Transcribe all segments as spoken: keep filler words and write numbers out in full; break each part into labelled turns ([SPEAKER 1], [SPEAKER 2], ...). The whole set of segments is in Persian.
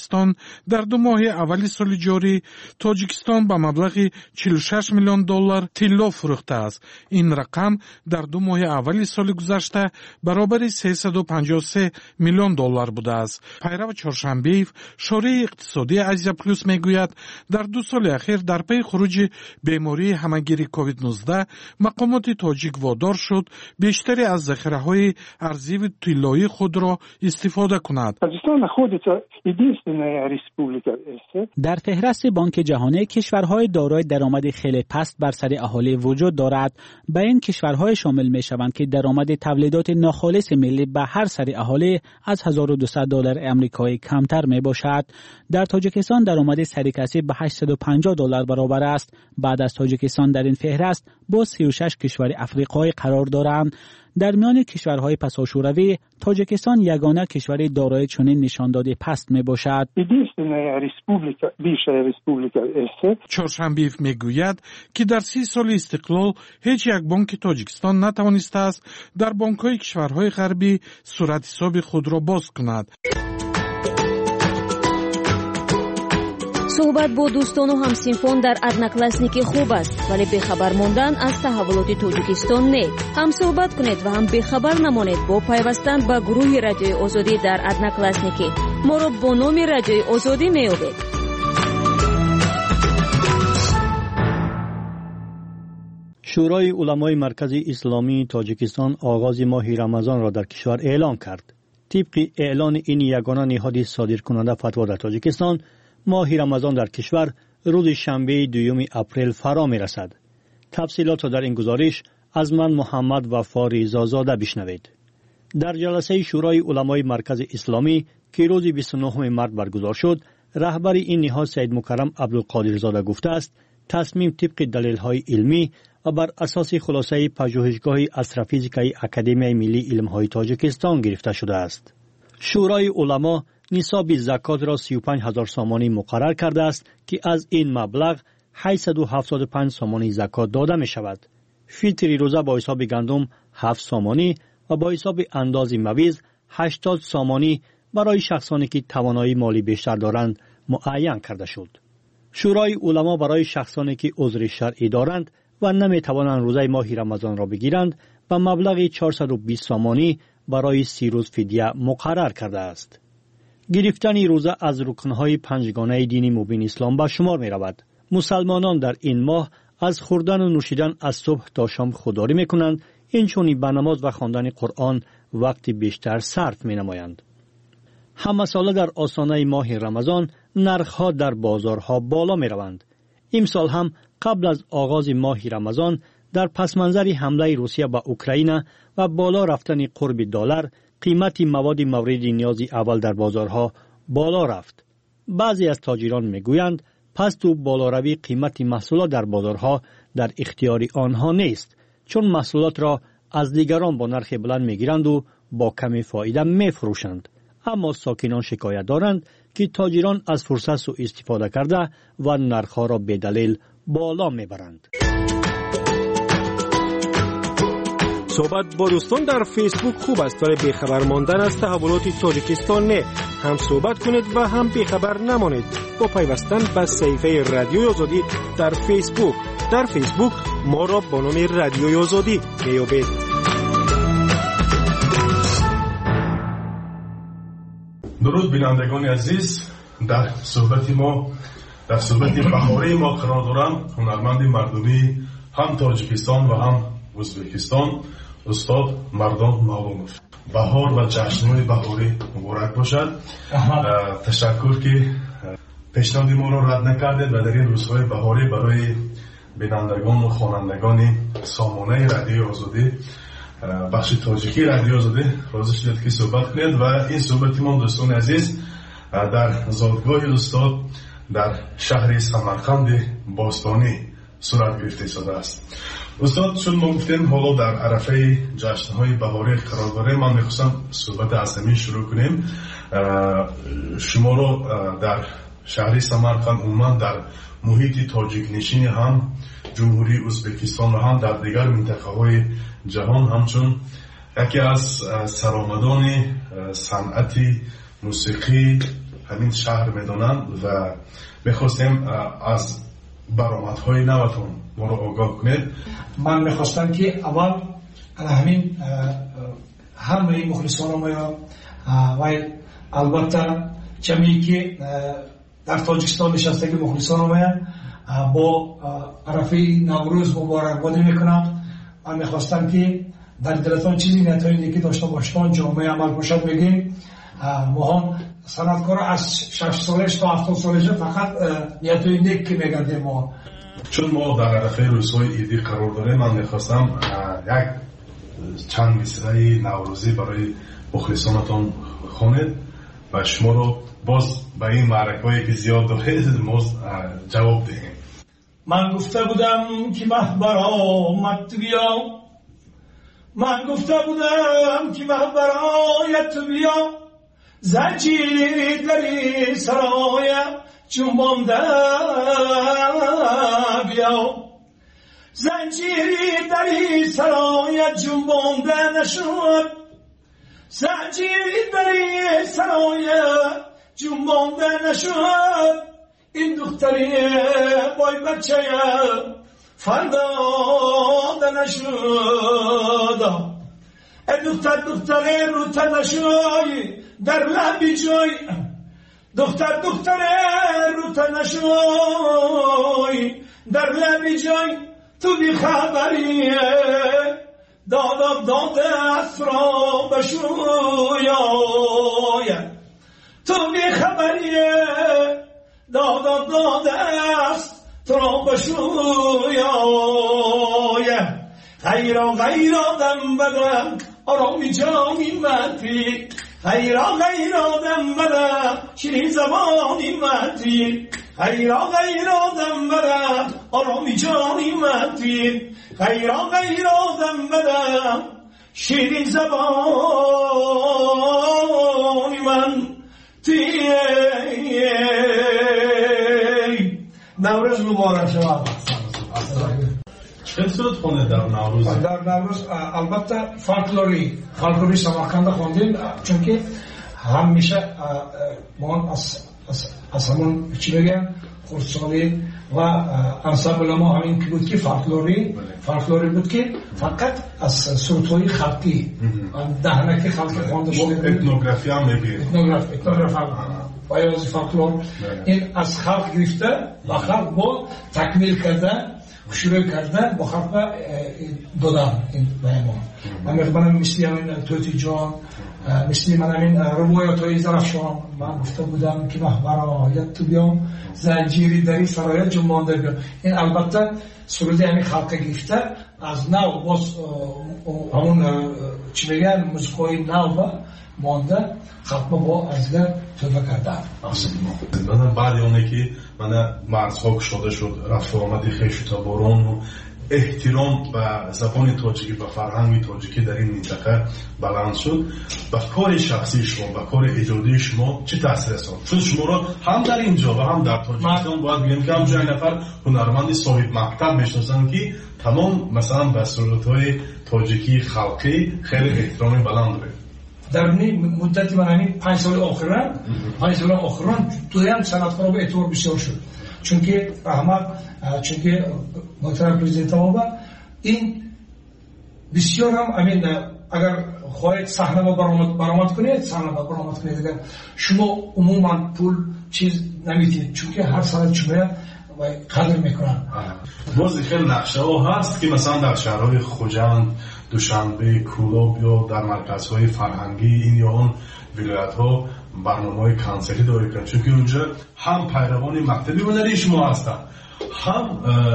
[SPEAKER 1] توجیکستان در دو ماه اولی سال جاری توجیکستان با مبلغ چهل و شش میلیون دلار طلا فروخته است. این رقم در دو ماه اولی سال گذشته برابر سیصد و پنجاه و سه میلیون دلار بوده است. پیرو چهارشنبه‌ای شورای اقتصادی آسیا پلوس میگوید در دو سال اخیر در پی خروج بیماری همهگیری کووید نوزده مقامات تاجیک وادار شد بیشتری از ذخیره‌های ارزی و طلایی خود را استفاده کند.
[SPEAKER 2] در فهرست بانک جهانی کشورهای دارای درآمد خیلی پست بر سر اهالی وجود دارد. به این کشورهای شامل می شوند که درآمد تولیدات ناخالص ملی به هر سر اهالی از هزار و دویست دلار آمریکایی کمتر می باشد. در تاجیکستان درآمد سر کسی به هشتصد و پنجاه دلار برابر است. بعد از تاجیکستان در این فهرست با سی و شش کشور افریقایی قرار دارند. در میان کشورهای پساشوروی تاجیکستان یگانه کشور دارای چنین نشانداد پست می باشد.
[SPEAKER 1] چهارشنبه میگوید که در سی سال استقلال هیچ یک بانک تاجیکستان نتوانسته است در بانک‌های کشورهای غربی صورت حساب خود را باز کند.
[SPEAKER 3] صحبت با دوستان و همسینفان در ادناکلاسنیکی خوب است، ولی بخبر ماندن از تحولات توجیکستان نه. هم صحبت کنید و هم بخبر نمانید با پیوستن به گروه رادیوی آزادی در ادناکلاسنیکی. ما را با نام رادیوی آزادی می‌یابید.
[SPEAKER 4] شورای علمای مرکز اسلامی تاجیکستان آغاز ماه رمضان را در کشور اعلام کرد. طبق اعلان این یگانه نهاد صادرکننده فتوا در تاجیکستان، ماه رمضان در کشور روز شنبه دوم اپریل فرا می رسد. تفصیلات را در این گزارش از من محمد وفا ریزازاده بشنوید. در جلسه شورای علمای مرکز اسلامی که روز بیست و نهم مارس برگزار شد، رهبر این نهاد سید مکرم عبدالقادر زاده گفته است تصمیم طبق دلیل‌های علمی و بر اساس خلاصه پژوهشگاه استروفیزیکای اکادمیای ملی علم‌های تاجیکستان گرفته شده است. شورای علما نصاب زکات را سی و پنج هزار سامانی مقرر کرده است که از این مبلغ هشتصد و هفتاد و پنج سامانی زکات داده می شود. فیتر روزه با حساب گندم هفت سامانی و با حساب انداز مویز هشتاد سامانی برای شخصانی که توانایی مالی بیشتر دارند معین کرده شد. شورای علما برای شخصانی که عذر شرعی دارند و نمی توانند روزه ماه رمضان را بگیرند و مبلغ چهارصد و بیست سامانی برای سی روز فدیه مقرر کرده است. گرفتن روزه از رکنهای پنجگانه دین مبین اسلام به شمار می رود. مسلمانان در این ماه از خوردن و نوشیدن از صبح تا شام خودداری می کنند، اینچنین به نماز و خواندن قرآن وقتی بیشتر صرف می نمایند. همه ساله در آستانه ماه رمضان نرخها در بازارها بالا می روند. امسال هم قبل از آغاز ماه رمضان در پس منظر حمله روسیه به اوکراین و بالا رفتن قرب دلار، قیمت مواد مورد نیاز اول در بازارها بالا رفت. بعضی از تاجران میگویند پست و بالاروی قیمت محصولات در بازارها در اختیار آنها نیست، چون محصولات را از دیگران با نرخ بلند میگیرند و با کمی فایده میفروشند. اما ساکنان شکایت دارند که تاجران از فرصت سوء استفاده کرده و نرخها را به دلیل بالا میبرند.
[SPEAKER 5] صحبت با دوستان در فیسبوک خوب است، ولی بیخبر ماندن از تحولات تاجیکستان نه. هم صحبت کنید و هم بیخبر نمانید با پیوستن به صفحه رادیوی آزادی در فیسبوک. در فیسبوک ما را با نام رادیوی آزادی میابید.
[SPEAKER 6] درود بینندگان عزیز، در صحبت ما در صحبت بهاری ما قرار دارم هنرمند مردمی هم تاجیکستان و هم ازبکستان استاد مردان معلوموف. بهار و جشن‌های بهاری مبارک باشد. تشکر که پیشنهاد ما را رد نکردید و در این روزهای بهاری برای بینندگان و خوانندگان سامانه رادیوی آزادی بخش تاجیکی رادیوی آزادی راضی شدید که صحبت کنید. و این صحبت ما دوستان عزیز در زادگاه استاد در شهر سمرقند باستانی صورت گرفته شده است. استاد چون ما گفتیم حالا در عرفه جشن‌های بهاری قرار داریم، من می‌خواستم صحبت از زمین شروع کنیم. شما رو در شهر سمرقند عموما در محیط تاجیک نشین هم جمهوری ازبکستان و هم در دیگر منطقه‌های جهان همچون یکی از سرآمدان صنعت موسیقی همین شهر میدونن و میخواستیم از برآمدهای نوتون ما رو آگاه کنید.
[SPEAKER 7] من میخواستم که اول همین همه مخلصان ما و البته چمی که در تاجیکستان نشسته مخلصان ما با عرفه نوروز مبارکبادی میکنم. من میخواستم که در دلتان چیزی نتایجی که داشته باشتان جامعه عمل باشد بگیم. ما هم صنعتکار از شش سالش تا هفتاد سالش فقط نیتوی نیک که میگردیم. ما
[SPEAKER 6] چون ما در عرفه روزهای ایدی قرار داریم، من میخواستم یک چند مصرع نوروزی برای مخلصانتان خوانید و شما رو باز به این معرکه‌ای که زیاد دارید جواب دهیم.
[SPEAKER 7] من گفته بودم که محبر آمد تو بیا، من گفته بودم که محبر آید تو بیا، زنجیری دری سرای جنبانده بیا، زنجیری دری سرای جنبانده نشد، زنجیری دری سرای جنبانده نشد. این دختری بای بچه فردا نشد، این دختر دختری رو تنشوی در لبی جای، دختر دختر رو تنشوی در لبی جای. تو بی خبری دادم داده است را بشوی، تو بی خبری دادم داده است تو را بشوی. غیرا غیرا دم بدم آرامی جانی مدی، غیرا غیرا دم بدم شیرین زبانی مدی، غیرا غیرا دم بدم آرامی جانی مدی، غیرا غیرا دم بدم شیرین زبانی من تی. نوروز مبارک شود.
[SPEAKER 6] چه صورت خونده در نوروز؟
[SPEAKER 7] در نوروز البته فولکلوری فولکلوری سمرقند خواندیم، چون که همیشه ما از از همون چی بگم خردسالی و انسامبل ما همین که بود که فولکلوری فولکلوری بود که فقط از سرودهای خلقی دهنکی خلقی خوانده شده.
[SPEAKER 6] اتنوگرافی هم میگه.
[SPEAKER 7] اتنوگراف اتنوگراف بایوزی فولکلور این از خلق گرفته و خلق با تکمیل کرده شروع کرده با خلق دادن این بیان. من میخوام مثل همین توتی جان، مثل من همین روایات های زرفشان من گفته بودم که محبر آید تو بیام، زنجیری دری سرایت جنبانده بیام. این البته سرودی همین خلق گرفته از نو باز همون چی بگن موسیقای نو مانده خلق با ازگر توبه کردن.
[SPEAKER 6] من بعد اونه که من مرزها شده شد، رفت آمدی خیش تا باران و احترام به زبان تاجیکی و فرهنگ تاجیکی در این منطقه بلند شد. به کار شخصی شما، به کار ایجادی شما چه تاثیر رساند؟ چون شما را هم در اینجا و هم در تاجیکستان باید بگیم که همچنین نفر هنرمند صاحب مکتب میشناسن که تمام مثلا به سرودهای تاجیکی خلقی خیلی احترام بلند داره.
[SPEAKER 7] در مدتی من همین پنج سال آخران پنج سال آخران دویم صنعتکارا به اعتبار بسیار شد، چون که احمد چون که محترم پرزیدنت ما این بسیار هم همین اگر خواهید صحنه با برآمد برآمد کنید صحنه با برآمد کنید، اگر شما عموما پول چیز نمیتید، چون که هر سال شما قدر میکنن.
[SPEAKER 6] باز خیلی نقشه ها هست که مثلا در شهرهای خوجند، دوشنبه، کولاب یا در مرکزهای فرهنگی این یا اون ولایت ها برنامه‌های کنسرتی داره کنند، چون که اونجا هم پیروان مکتبی هنری شما هستند، هم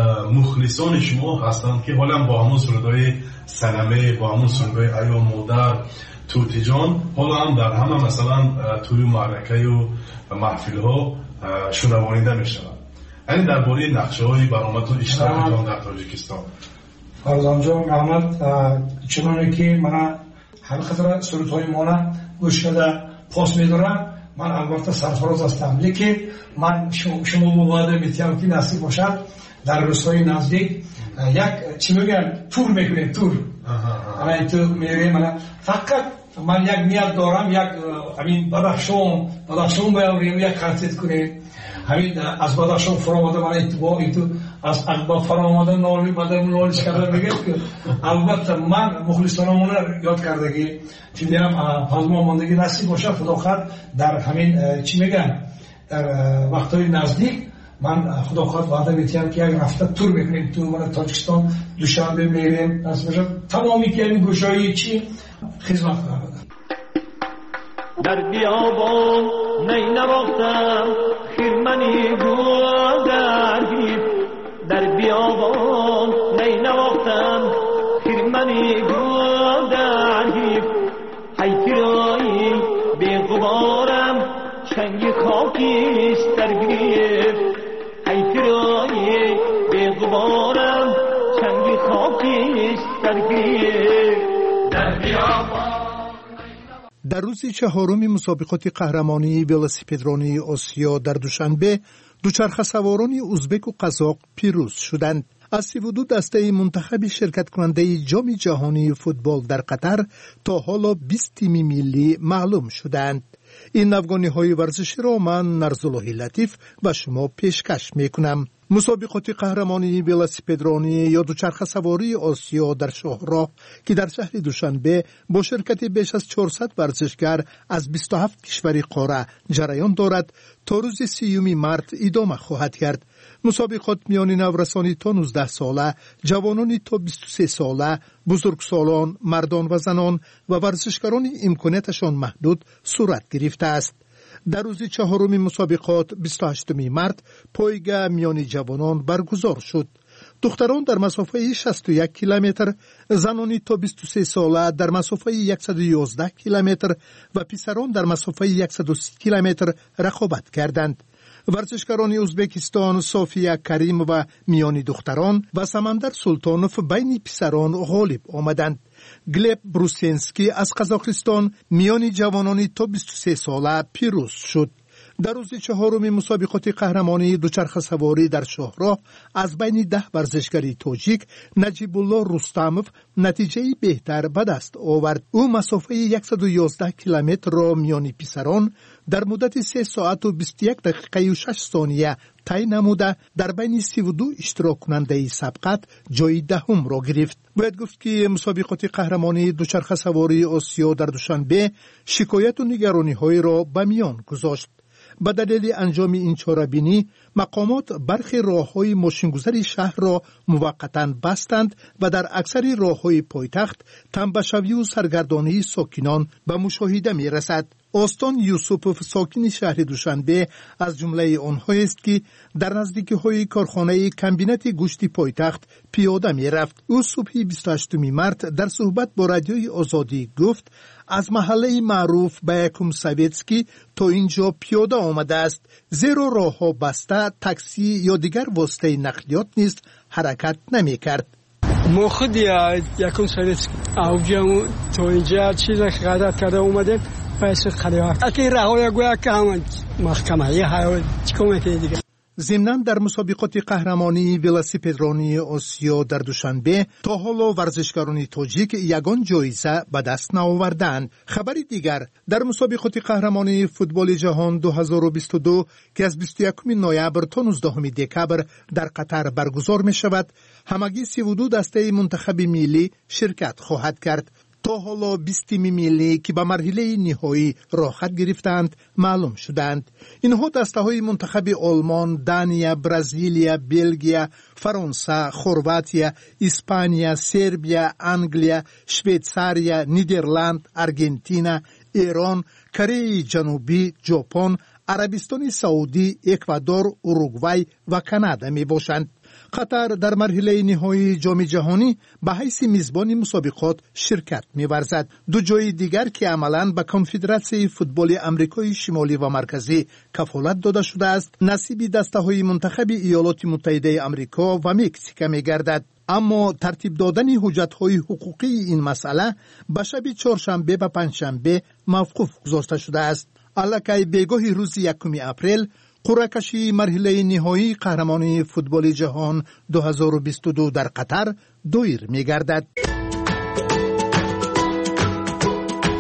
[SPEAKER 6] مخلصان شما هستند که حالا با همون سرودهای سلمه، با همون سرودهای ایا مادر، توتی جان، حالا هم در همه مثلا توی معرکه و محفل ها شنوانیده میشن. این درباره نقشه های برآمد و اشتراکتان در تاجیکستان.
[SPEAKER 7] فرزان جان محمد، چنانه که من هر خطر سرودهای مانا گوش کرده پاس میدارم، من البته سرفراز هستم، لیکن من شما مباده میتیم که نصیب باشد در روزهای نزدیک یک چی میگن تور میکنیم، تور اما این تو میریم. من فقط من یک نیت دارم یک همین بدخشان بدخشان بیاوریم یک کنسرت کنیم همین از بدخشان فراماده من اتباعی تو از اقبا فراماده نالی بدم نالیش کرده بگید که البته من مخلصانمونه یاد کردگی چون دیرم پازمان ماندگی نصیب باشه خدا خواهد در همین چی میگن در وقتهای نزدیک من خدا خواهد وعده میتیم که یک رفته تور بکنیم تو من تاجیکستان دوشنبه میریم تمامی که این گوشایی چی خدمت کنم
[SPEAKER 8] در بیابان نی نواختم خیرمنی گودرگی در بیابان نی نواختم خیرمنی گودرگی حیفرایی بی غبارم چنگ خاکیست در گریف حیفرایی بی غبارم چنگ خاکیست در گریف در بیابان.
[SPEAKER 9] در روز چهارم مسابقات قهرمانی ولسیپدرانی آسیا در دوشنبه دوچرخه سواران ازبک و قزاق پیروز شدند. از سی و دو دسته منتخب شرکت کننده جام جهانی فوتبال در قطر تا حالا بیست تیم ملی معلوم شدند. این افغانی های ورزشی را من نرزالله لطیف و شما پیشکش می کنم. مسابقات قهرمانی ولسیپدرانی یا دوچرخه سواری آسیا در شاهراه که در شهر دوشنبه با شرکت بیش از چهارصد ورزشگر از بیست و هفت کشور قاره جریان دارد تا روز سیوم مارس ادامه خواهد کرد. مسابقات میان نورسانی تا نوزده ساله، جوانانی تا بیست و سه ساله، بزرگسالان، مردان و زنان و ورزشکاران امکاناتشان محدود صورت گرفته است. در روز چهارم مسابقات بیست و هشتم مارس پایگاه میان جوانان برگزار شد. دختران در مسافه شصت و یک کیلومتر، زنانی تا بیست و سه ساله در مسافه صد و یازده کیلومتر و پسران در مسافه صد و سی کیلومتر رقابت کردند. ورزشکاران ازبکستان صافیه کریم و میانی دختران و سمندر سلطانوف بین پسران غالب آمدند. گلب بروسینسکی از قزاقستان میانی جوانانی تا بیست و سه ساله پیروز شد. در روز چهارم مسابقات قهرمانی دوچرخه سواری در شاهراه از بین ده ورزشکاری تاجیک نجیب الله رستموف نتیجه بهتر به دست آورد. او مسافه صد و یازده کیلومتر را میان پسران در مدت سه ساعت و بیست و یک دقیقه و شش ثانیه طی نموده در بین سی و دو اشتراک کننده سبقت جای دهم را گرفت. باید گفت که مسابقات قهرمانی دوچرخه سواری آسیا در دوشنبه شکایت و نگرانی های را به میان گذاشت. به دلیل انجام این چاره‌بینی مقامات برخی راه‌های ماشین‌گذاری شهر را موقتاً بستند و در اکثر راه‌های پایتخت تنبشوی و سرگردانی ساکنان به مشاهده می‌رسد. آستان یوسفوف ساکن شهر دوشنبه از جمله آنهایی است که در نزدیکی‌های کارخانه کمبینت گوشت پایتخت پیاده می‌رفت. او صبح بیست و هشتم مارس در صحبت با رادیوی آزادی گفت از محله معروف به یکم سویتسکی تا اینجا پیاده آمده است، زیرا راه‌ها بسته، تاکسی یا دیگر واسطه نقلیات نیز حرکت نمی‌کرد.
[SPEAKER 10] ما خود یکم سویتسکی اوجا تا اینجا چیز غلط کرده اومدیم پس خریات اکی راهوی گویا که همون محکمه یه های چیکار کنه دیگه.
[SPEAKER 9] ضمناً در مسابقات قهرمانی ولسیپدرانی آسیا در دوشنبه تا حالا ورزشکاران تاجیک یگان جایزه به دست نآوردند. خبری دیگر در مسابقات قهرمانی فوتبال جهان دو هزار و بیست و دو که از بیست و یکم نوامبر تا نوزدهم دکامبر در قطر برگزار می شود، همگی سی و دو دسته منتخب ملی شرکت خواهد کرد. تا حالا بیست تیم ملی که به مرحله نهایی راه خط گرفتند معلوم شدند. اینها دسته های منتخب آلمان، دانیا، برزیلیا، بلژیا، فرانسه، خرواتیا، اسپانیا، سربیا، انگلیا، شویتزاریا، نیدرلند، آرژانتین، ایران، کره جنوبی، ژاپن، عربستان سعودی، اکوادور، اوروگوئه و کانادا می باشند. قطر در مرحله نهایی جام جهانی به حیث میزبان مسابقات شرکت می‌ورزد. دو جای دیگر که عملاً به کنفدراسیون فوتبال آمریکای شمالی و مرکزی کفالت داده شده است، نصیب دسته‌های منتخب ایالات متحده آمریکا و مکزیک می‌گردد. اما ترتیب دادن حجت‌های حقوقی این مسئله به شب چهارشنبه و پنجشنبه موقوف گذاشته شده است. الکی بگاه روز یکم اپریل قرعه کشی مرحله نهایی قهرمانی فوتبال جهان دو هزار و بیست و دو در قطر دایر می گردد.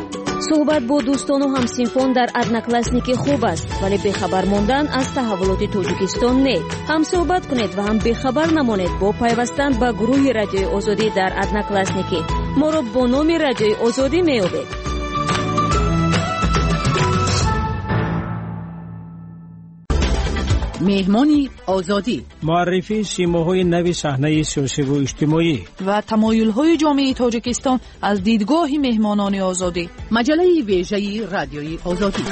[SPEAKER 3] صحبت با دوستان و همسینفان در ادناکلاسنیک خوب است، ولی بخبر ماندن از تحولات تاجیکستان نه. هم صحبت کنید و هم بخبر نمانید با پیوستن به گروه رادیوی آزادی در ادناکلاسنیک. ما را با نام رادیوی آزادی می‌یابید.
[SPEAKER 11] مهمانی آزادی،
[SPEAKER 5] معرفی سیماهای نو صحنه سیاسی و اجتماعی
[SPEAKER 11] و تمایل‌های جامعه تاجیکستان از دیدگاه مهمانان آزادی. مجله ویژه رادیوی آزادی.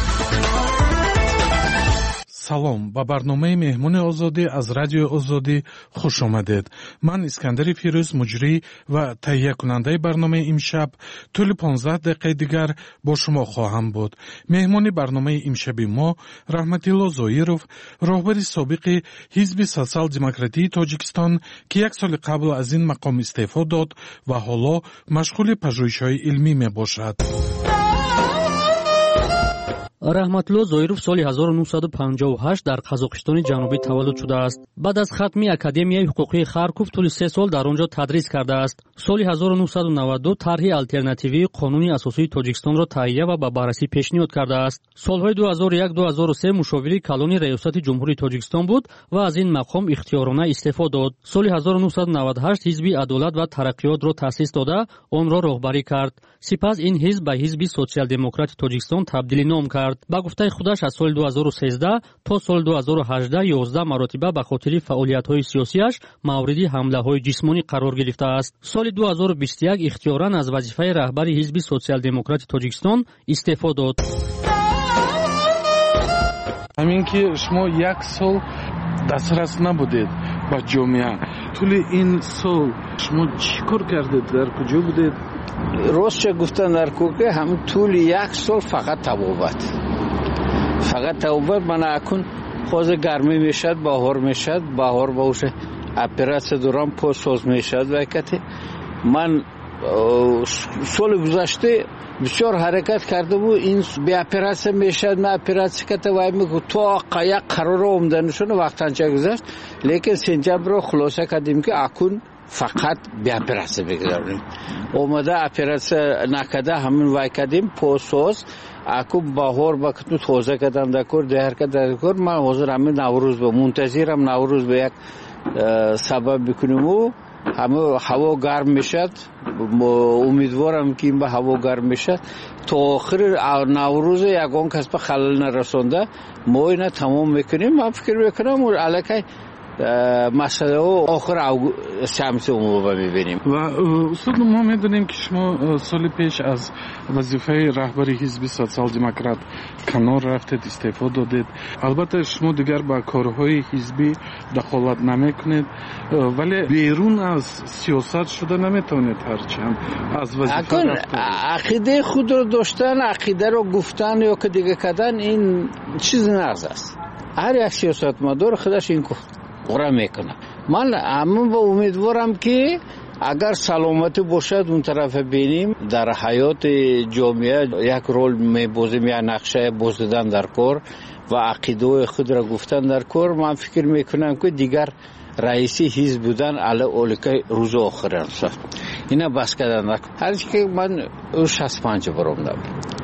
[SPEAKER 1] سلام، با برنامه مهمون آزادی از رادیو آزادی خوش آمدید. من اسکندر پیروز، مجری و تهیه کننده برنامه امشب، طول پانزده دقیقه دیگر با شما خواهم بود. مهمون برنامه امشب ما رحمتالله زایروف، راهبر سابق حزب سوسیال دموکراتی تاجیکستان که یک سال قبل از این مقام استعفا داد و حالا مشغول پژوهش‌های علمی می باشد.
[SPEAKER 12] رحمتالله زایروف سال هزار و نهصد و پنجاه و هشت در قزاقستان جنوبی تولد شده است. بعد از ختمی اکادمیای حقوقی خارکوف طول سه سال در آنجا تدریس کرده است. سال هزار و نهصد و نود و دو طرح آلترناتیوی قانون اساسی تاجیکستان را تهیه و به بررسی پیشنهاد کرده است. سالهای دو هزار و یک دو هزار و سه مشاور کلان ریاست جمهوری تاجیکستان بود و از این مقام اختیارانه استعفا داد. سال هزار و نهصد و نود و هشت حزب عدالت و ترقیات را تأسیس داده آن را راهبری کرد. سپس این حزب به حزب سوسیال دموکرات تاجیکستان تبدیل نام کرد. با گفته خودش از سال دو هزار و سیزده تا سال دو هزار و هجده یازده مرتبه به خاطر فعالیت‌های سیاسیش مورد حمله‌های جسمانی قرار گرفته است. سال دو هزار و بیست و یک اختیاراً از وظیفه رهبر حزب سوسیال دموکرات تاجیکستان استعفا داد.
[SPEAKER 1] همین که شما یک سال دسترس نبودید با جامعه، طول این سال شما چی کار کردید؟ در کجا بودید؟
[SPEAKER 13] راست چه گفتن در کوکه هم طول یک سال فقط تبابت فقط تبابت من اکن خوز گرمی میشد، بهار میشد، بهار باشه اپراسیون دوران پوسوز میشد و کتی من سال گذشته بسیار حرکت کرده بود. این به اپراسیون میشد، نه اپراسیون کته وای میگو تو قایق قرار اومدنشون وقتا چه گذشت، لیکن سنجابر رو خلاصه کردیم که اکن فقط به اپراسیون بگذاریم. اومده اپراسیون نکده همین وای کردیم پوسوز اکو بهار وقت توزه کردن دکور دهر کردن دکور. من حاضر همین نوروز به منتظرم نوروز به یک سبب بکنیم و همه هوا گرم میشد. امیدوارم که این به هوا گرم میشد تا آخر نوروز یگان کس به خلل نرسونده ما اینه تمام میکنیم. من فکر میکنم علاقه مسئله و آخر شمس عموما میبینیم.
[SPEAKER 1] و استاد ما میدونیم که شما سال پیش از وظیفه رهبر حزب سوسیال دموکرات کنار رفتید، استعفا دادید. البته شما دیگر با کارهای حزبی دخالت نمیکنید، ولی بیرون از سیاست شده نمیتونید هرچند از وظیفه رفتید.
[SPEAKER 13] عقیده خود رو داشتن، عقیده رو گفتن یا که دیگه کردن این چیز نقض است. هر یک سیاستمدار خودش این قرار میکنه. من همون با امیدوارم که اگر سلامتی باشد اون طرف بینیم در حیات جامعه یک رول میبازیم، یا نقشه بازدیدن در کار و عقیده خود را گفتن در کار. من فکر میکنم که دیگر رئیسی حزب بودن علی اولکه روز آخر است. اینا بس کردن. هرچی که من شصت و پنج برآمدم.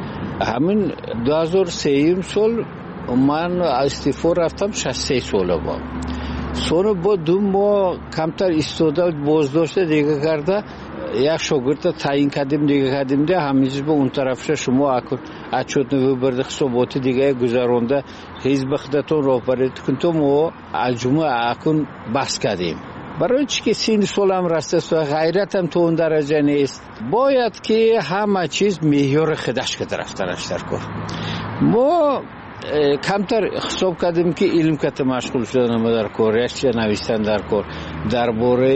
[SPEAKER 13] همین دو هزار و سه سال من استعفا رفتم، شصت و سه ساله بود. سونا با دو ماه کمتر استعداد بازداشت دیگه کرده، یک شاگرد تعیین کردیم دیگه کردیم ده همیشه به اون طرفش شما اکن اچوت نو برد صحبت دیگه گذرونده حزب خودتون راهبری کنتم و الجمعه اکن بس کردیم. برای چی که سین سالم رسته و غیرتم تو اون درجه نیست، باید که همه چیز معیار خودش که رفتنش در کار. ما کمتر حساب کردیم که علم کت مشغول شدن در کار، یک نوشتن در کار درباره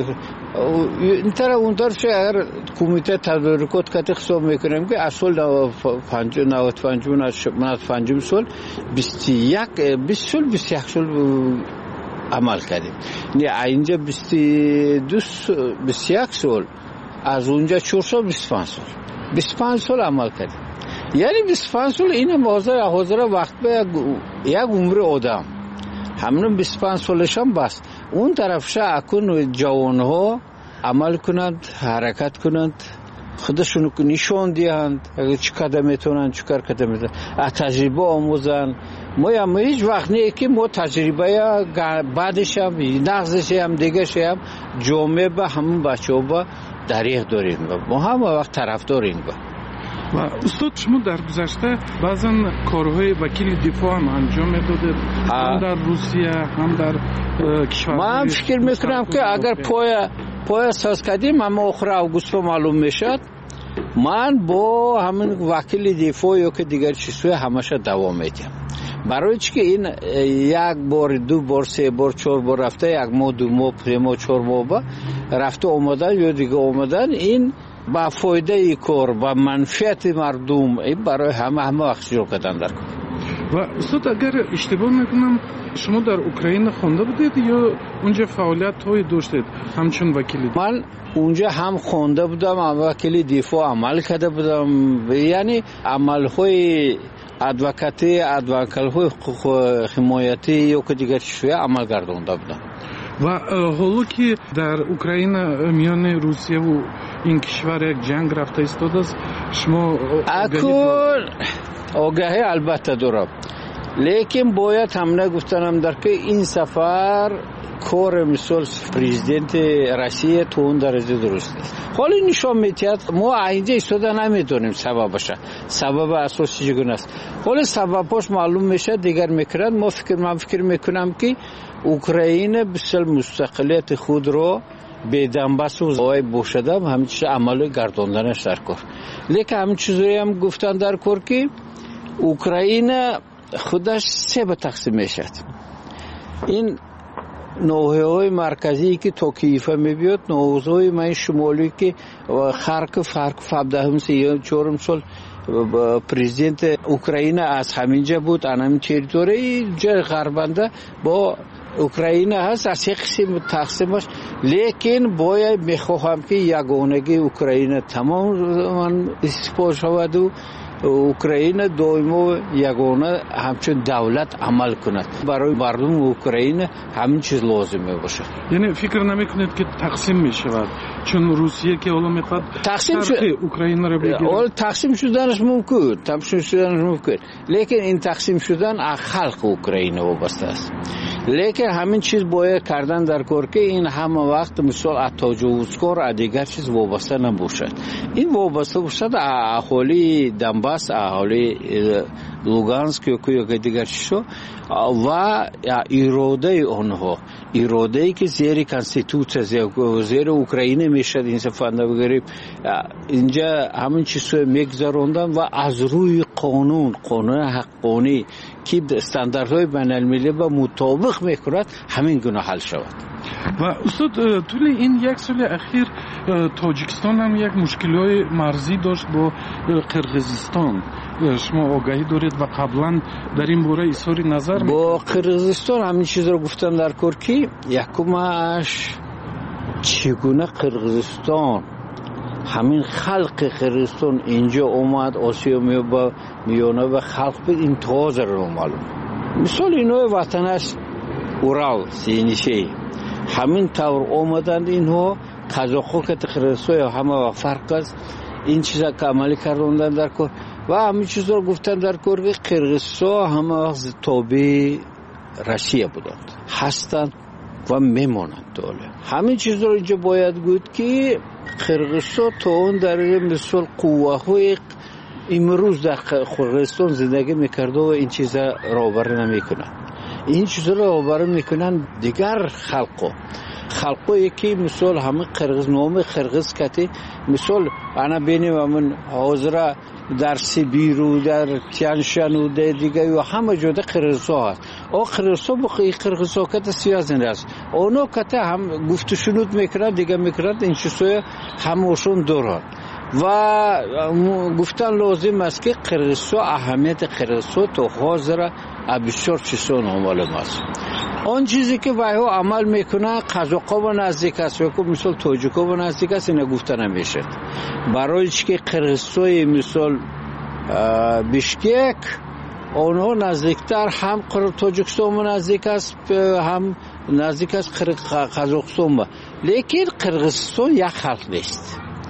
[SPEAKER 13] این طرح اون طرف اگر کمیته تدارکات کت حساب میکنیم که اصل نود و پنج سال بیست و یک بیست سال بیست و یک سال عمل کردیم. نه اینجا بیست و دو بیست و یک سال، از اونجا چهار سال بیست و پنج سال بیست و پنج سال عمل کردیم. یعنی بیست و پنج سال این حاضر حاضر وقت به یک عمر آدم همون بیست و پنج سالش هم بس. اون طرفش اکن جوان ها عمل کنند، حرکت کنند، خودشون نشون دهند چه کار میتونن چه کار کردن از تجربه آموزن. ما هم هیچ وقت نه که ما تجربه بعدش هم نقضش هم دیگه هم جامعه به همون بچه ها با دریغ داریم ما هم وقت طرف داریم با.
[SPEAKER 1] و استاد شما در گذشته بعضا کارهای وکیل دفاع هم انجام میدادید هم در روسیه هم در کشور.
[SPEAKER 13] ما هم فکر میکنم که اگر پای پای اساس کردیم اما آخر اوگوست معلوم میشد من با همین وکیل دفاع یا که دیگر چیزهای همشه دوام میدم. برای چی که این یک بار دو بار سه بار چهار بار رفته یک ماه دو ماه سه ماه چهار ماه با رفته اومدن یا دیگه اومدن این با فایده ای کار با منفعت مردم این برای همه همه وقت شروع کردن در کار.
[SPEAKER 1] و استاد اگر اشتباه نکنم شما در اوکراین خوانده بودید یا اونجا فعالیت های داشتید همچون وکیل دفاع؟
[SPEAKER 13] من اونجا هم خوانده بودم هم وکیل دفاع عمل کرده بودم یعنی عمل های ادوکاتی ادوکال های حمایتی یا که دیگر چیزهای عمل گردانده بودم.
[SPEAKER 1] و حالا که در اوکراین میان روسیه و این کشور یک جنگ رفته ایستاده است شما
[SPEAKER 13] اکون آگاهی البته دارم لیکن باید هم نگفتنم در که این سفر کار مثال پرزیدنت روسیه تو اون درجه درست است. حالا نشان میتید ما اینجا ایستاده نمیدونیم سببش سبب اساسی چگونه است. حالا سببش معلوم میشه دیگر میکنند. ما فکر من فکر میکنم که اوکراین بسیار مستقلیت خود رو به دنباس و زوای بوشده همین چیز عمل گرداندنش در کار. لیکن همین چیزایی هم گفتن در کار که اوکراین خودش سه به تقسیم میشد. این نوهای مرکزی که تو کیفه میبیاد نوهای من شمالی که خارکوف خارکوف هفدهم سی چهارم سال پرزیدنت اوکراین از همینجا بود همین تریتوری جای غربنده با اوکراین هست از یک قسم تقسیمش. لیکن باید میخواهم که یگانگی اوکراین تمام استفاده شود و اوکراین دائما یگانه همچون دولت عمل کند. برای مردم اوکراین همین چیز لازمه باشه.
[SPEAKER 1] یعنی فکر نمیکنید که تقسیم میشود چون روسیه که حالا میخواد
[SPEAKER 13] تقسیم شد
[SPEAKER 1] اوکراین رو بگیره؟
[SPEAKER 13] حالا تقسیم شدنش ممکن تقسیم شدنش ممکن لیکن این تقسیم شدن از خلق اوکراین وابسته است. لیکن همین چیز باید کردن در کار که این همه وقت مثال از تجاوزکار از دیگر چیز وابسته نباشد. این وابسته باشد اهالی دنباس اهالی لوگانسک یا که دیگر چیزها و اراده آنها اراده ای که زیر کانستیتوسیه زیر اوکراین میشد این سفنده بگیریم اینجا همین چیزها میگذراندن و از روی قانون قانون حقانی که استانداردهای بین المللی با مطابق میکند همین گونه حل شود.
[SPEAKER 1] و استاد طول این یک سال اخیر تاجیکستان هم یک مشکلات مرزی داشت با قرقیزستان. شما آگاهی دارید و قبلا در این باره اظهار نظر
[SPEAKER 13] با قرقیزستان همین چیز رو گفتم در کار که یکمش چگونه قرقیزستان همین خلق قرقیزستان اینجا اومد آسیا میوه میانه و خلق به این تازه رو معلوم. مثال اینو وطنش اورال سینیشه همین طور اومدند اینها قزاق‌ها که قرقیزستان همه فرق است این چیزا که عملی کردن در کار و همین چیزا رو گفتن در کار که قرقیزستان همه وقت تابع روسیه بودند هستند و میمونند دوله. همین چیز رو اینجا باید گفت که قرقیزستان تا اون درجه مثل قوه‌های امروز در قرقیزستان زندگی میکرده و این چیزا راهبری نمیکنند. این چیزا رو راهبری میکنند دیگر خلقو خلقو که مثل همه قرقیز نام قرقیز کتی مثل انا بینیم همون حاضره در سیبیر و در تیانشان و در دیگه و همه جاده قرقیزستان هست. او قرقیزستان بخی قرقیزستان کت سیازنده است. اونا کت هم گفت شنود میکنند دیگه میکنند این چیزای هموشون دارند و گفتن لازم است که قرقیزستان اهمیت قرقیزستان تو حاضره بسیار چیزان عمال است. آن چیزی که وایو عمل میکنه قزاق‌ها و نزدیک است و مثل تاجیک‌ها و نزدیک است اینا گفته نمیشه. برای که قرقیزستان مثل بیشکک اونها نزدیکتر هم تاجیکستان و نزدیک است هم نزدیک است قزاقستان. لیکن قرقیزستان یک خلق نیست.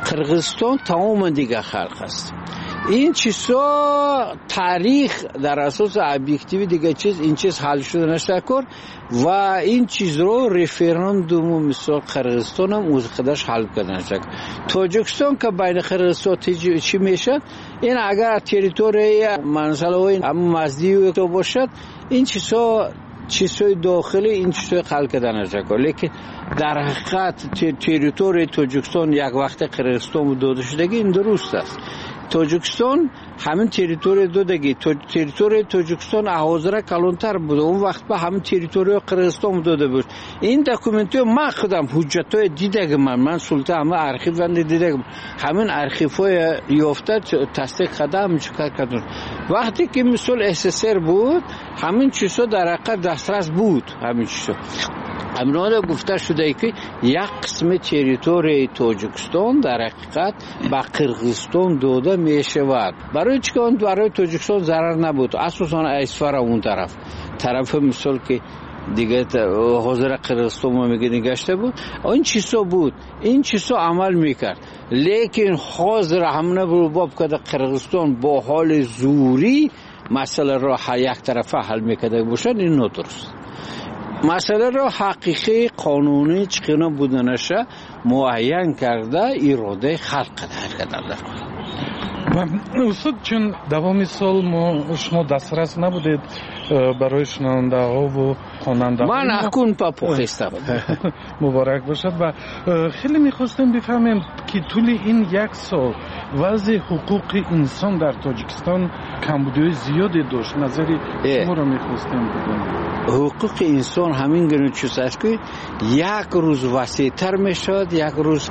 [SPEAKER 13] قرغیزستان تمام دیگه خلق است. این چیزا تاریخ در اساس ابجکتیو دیگه چیز این چیز حل شده نشکر و این چیز رو رفراندوم مثل قرغیزستان هم از خودش حل کرده نشکر. تاجیکستان که بین قرغیزستان چی میشه این اگر تریتوری منزلوی مزدی تو باشد این چیزا چیزای داخلی این چیزای خلق کرده نشکر، لیکن در حقیقت تریتوری تاجیکستان یک وقت قرغیزستان داده شدگی این درست است. تاجیکستان همین تریتوری دادگی تریتوری تاجیکستان حاضر کلانتر بود اون وقت به همین تریتوری قرغیزستان داده بود. این دکومنتو من خودم حجتای دیدم من من سلطه همه ارشیو وند دیدم همین ارشیوهای یافته تصدیق کردم چیکار کردن. وقتی که مثل اس اس ار بود همین چیزا در حقیقت دسترس بود. همین چیزا امروز گفته شده که یک قسم تریتوری تاجیکستان در حقیقت به قرغیزستان داده می شود. برای چی که اون برای تاجیکستان ضرر نبود، اساسا اسفر اون طرف طرف مثل که دیگه حاضر قرغیزستان ما میگه نگشته بود این چیزا بود، این چیزا عمل میکرد. لیکن حاضر همونه برباب که قرغیزستان با حال زوری مسئله را یک طرفه حل میکرده باشد این ندرست. مسئله را حقیقی قانونی چقدر بودنشه معین کرده ایراده خلق کرده در
[SPEAKER 1] و استاد چون دوام سال ما شما دسترس نبودید برای شنونده ها و خواننده ها
[SPEAKER 13] من اکنون پا پخستم
[SPEAKER 1] مبارک باشد و خیلی میخواستم بفهمیم که طول این یک سال وضع حقوق انسان در تاجیکستان کمبودی زیادی داشت. نظری شما را میخواستم بدونم.
[SPEAKER 13] حقوق انسان همین گونه چیز است که یک روز وسیع‌تر میشد یک روز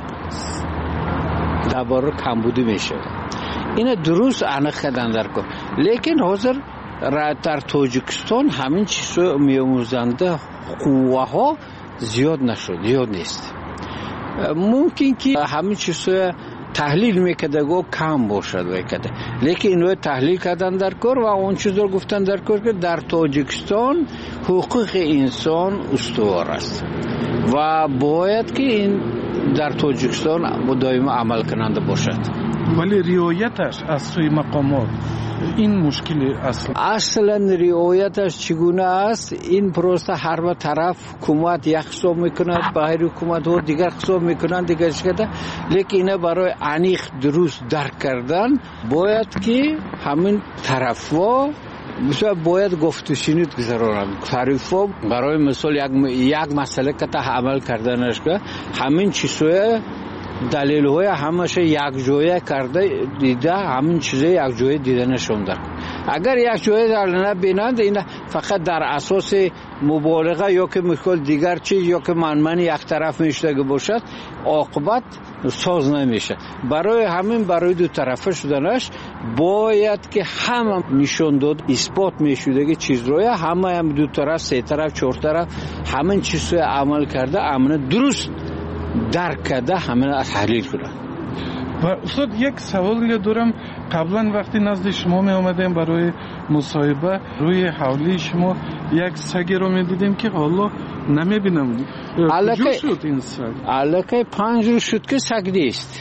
[SPEAKER 13] درباره کمبودی میشد. این درست انق کردن در کار. لیکن حاضر در تاجیکستان همین چیزا میآموزنده قوه ها زیاد نشد، زیاد نیست. ممکن که همین چیزا تحلیل میکرده گو کم باشد وکده، لیکن اینو تحلیل کردن در کار و اون چیز رو گفتن در کار که در تاجیکستان حقوق انسان استوار است و باید که این در تاجیکستان دائما عمل کننده باشد.
[SPEAKER 1] ولی رعایتش از سوی مقامات این مشکل اصلا
[SPEAKER 13] اصلا رعایتش چگونه است؟ این پروسه هر و طرف حکومت یک حساب میکند، باهر حکومت ها دیگر حساب میکنند دیگر شده. لیکن اینه برای انیخ درست درک کردن باید که همین طرف ها مثلا باید گفت و شنید گذارن. تعریف ها برای مثال یک یک مسئله که تا عمل کردنش که همین چیزهای دلیل های همشه یک جویه کرده دیده همین چیزه یک جویه دیده نشونده. اگر یک جویه در نبینند این فقط در اساس مبالغه یا که میخواد دیگر چیز یا که منمن یک طرف میشتگه باشد عاقبت ساز نمیشه. برای همین برای دو طرفه شدنش باید که همه نشون داد اثبات میشده چیز روی همه هم دو طرف سه طرف چهار طرف همین چیز رو عمل کرده امن درست درک کرده همین از تحلیل کنه.
[SPEAKER 1] و استاد یک سوال دارم. قبلا وقتی نزد شما می آمدیم برای مصاحبه روی حولی شما یک سگی رو می دیدیم که حالا نمی بینم. کجا شد این سگ؟
[SPEAKER 13] علاقه پنج رو شد که سگ نیست.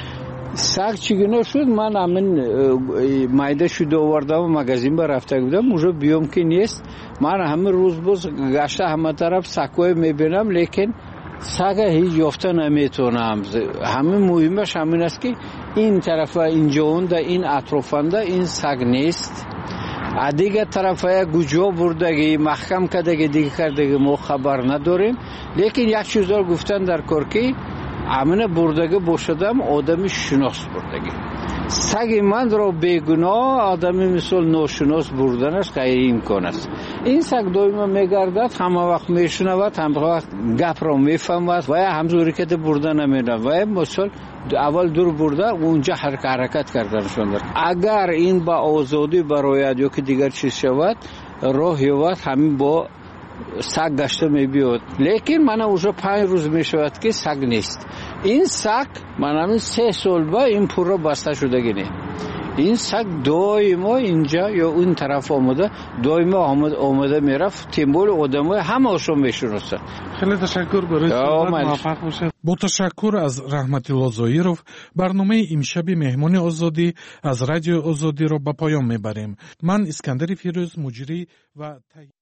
[SPEAKER 13] سگ چگونه شد؟ من همین مایده شده آوردم و مگزین با رفته بودم اونجا بیام که نیست. من همین روز باز گشته همه طرف سگوی می بینم لیکن سگ هیچ یافته نمیتونم. همین مهمش همین است که این طرف اینجا اونده این اطرافنده این سگ نیست. دیگه طرف گوجا بردگی محکم کردگی دیگه کردگی ما خبر نداریم. لیکن یک چیز رو گفتن در کار که امن بردگی باشدم آدمی شناس بردگی. سگ من را بیگناه آدمی مثل ناشناس بردنش غیر امکان است. این سگ دائما میگردد همه وقت میشنود همه وقت گپ را میفهمد و همزوری که بردن نمیده و مثل اول دور برده اونجا حرکت کردنشون دارد. اگر این با آزادی برایت یا که دیگر چیز شود راه یابد همین با سگ گشته میبیاد. لیکن من اونجا پنج روز میشود که سگ نیست. این سگ من همین سه سال با این پور را بسته شده گینه. این سگ دائما اینجا یا اون طرف آمده دائما آمد آمده میرفت تیمبول آدمای همه‌شو میشناسه.
[SPEAKER 1] خیلی تشکر برای صحبت موفق باشید. با تشکر از رحمت الله زایرов برنامه امشب مهمان آزادی از رادیو آزادی را به پایان میبریم. من اسکندر فیروز مجری و